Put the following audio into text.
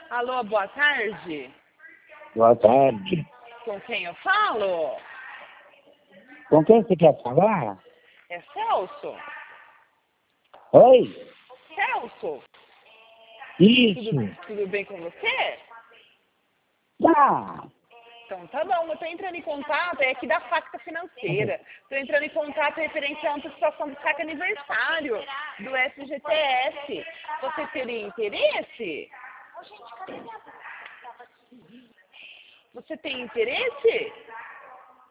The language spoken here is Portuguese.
Alô, boa tarde. Boa tarde. Com quem eu falo? Com quem você quer falar? É Celso? Oi? Celso? Isso. Tudo bem com você? Tá. Então tá bom, eu tô entrando em contato, é aqui da Facta Financeira. Tô entrando em contato referente à antecipação do saque aniversário do FGTS. Você teria interesse? Você tem interesse?